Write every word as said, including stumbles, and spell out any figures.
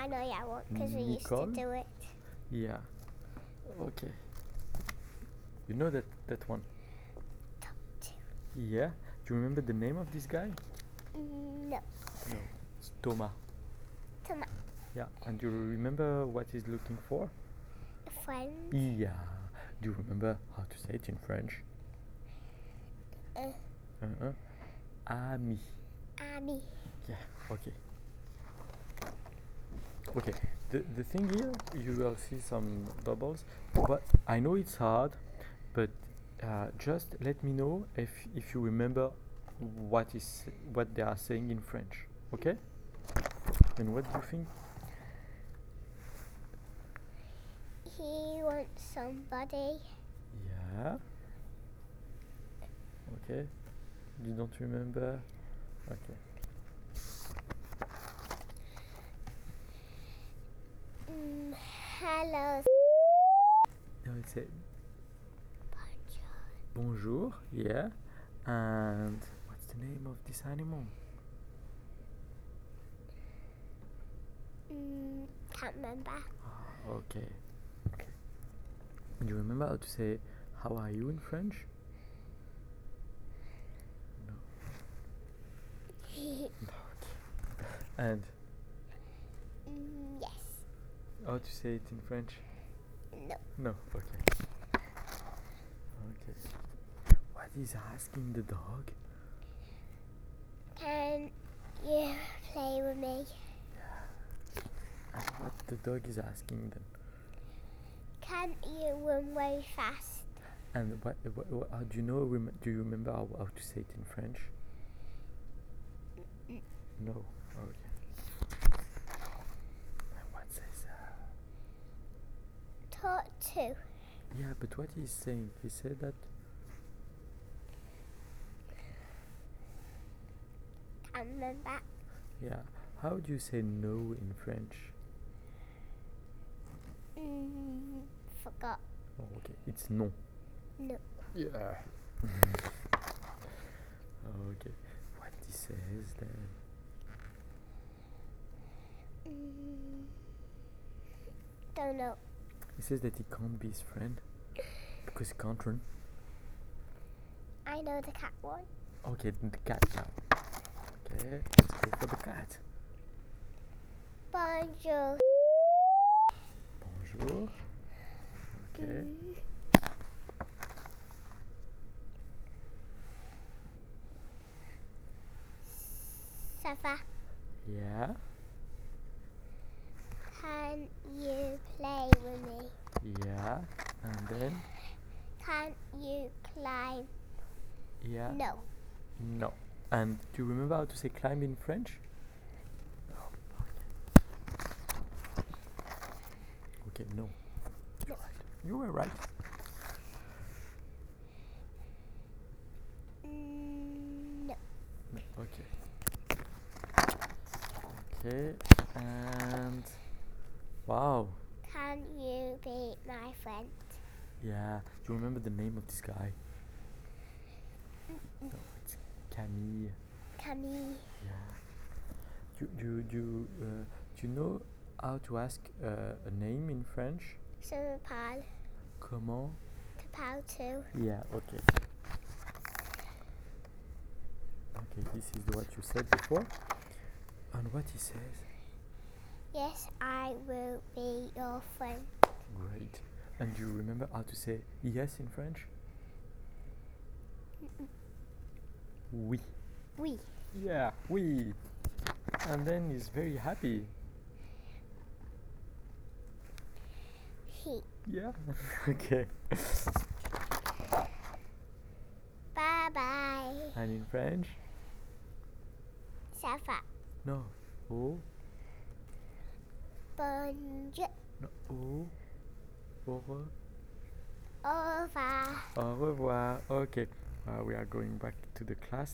I know that one because we used to Nicole? do it. Yeah. Okay. You know that that one? Top two. Yeah. Do you remember the name of this guy? Mm, No. No. It's Thomas. Thomas. Yeah. And do you remember what he's looking for? A friend. Yeah. Do you remember how to say it in French? Uh, Uh-uh. Ami. Ami. Yeah. Okay. Okay. The the thing here, you will see some bubbles, but I know it's hard, but uh, just let me know if if you remember what is what they are saying in French. Okay? And what do you think? He wants somebody. Yeah. Okay. You don't remember? Okay. Mm, hello. No, it's a Bonjour. bonjour. Yeah. And what's the name of this animal? Mm, can't remember. Ah, okay. Okay. Do you remember how to say how are you in French? No. No. Okay. And Mm, yes. how to say it in French? No. No. Okay. Okay. What is asking the dog? Can you play with me? And what the dog is asking then? Can you run very fast? And what? what, what how do you know? Rem- do you remember how, how to say it in French? Mm. No. Okay. And what says? Uh, Talk to. yeah, but what he's saying? He said that. Can't remember. Yeah. How do you say no in French? Mm, forgot. Oh, okay. It's non. No. Yeah. Okay. What he says then? Mm, don't know. He says that he can't be his friend because he can't run. I know the cat one. Okay, then the cat now. Okay, let's go for the cat. Bonjour. Bonjour. Okay. Mm. Ça va? Yeah. Can you play with me? Yeah. And then? Can you climb? Yeah. No. No. And do you remember how to say climb in French? Okay, no. You're right. You were right. Mm, no. No. Okay. Okay. And wow. Can you be my friend? Yeah. Do you remember the name of this guy? Mm-mm. No, it's Camille. Camille. Yeah. Do do do uh, do you know how to ask uh, a name in French? Je me parle. Comment? Te parles too. Yeah. Okay. Okay. This is what you said before. And what he says? Yes, I will be your friend. Great. And do you remember how to say yes in French? Mm-mm. Oui. Oui. Yeah. Oui. And then he's very happy. He. Yeah. Okay. Bye bye. And in French? Ça va. No. Oh. Bonjour. No. Oh. Au revoir. Au revoir. Au revoir. Okay. Uh, we are going back to the class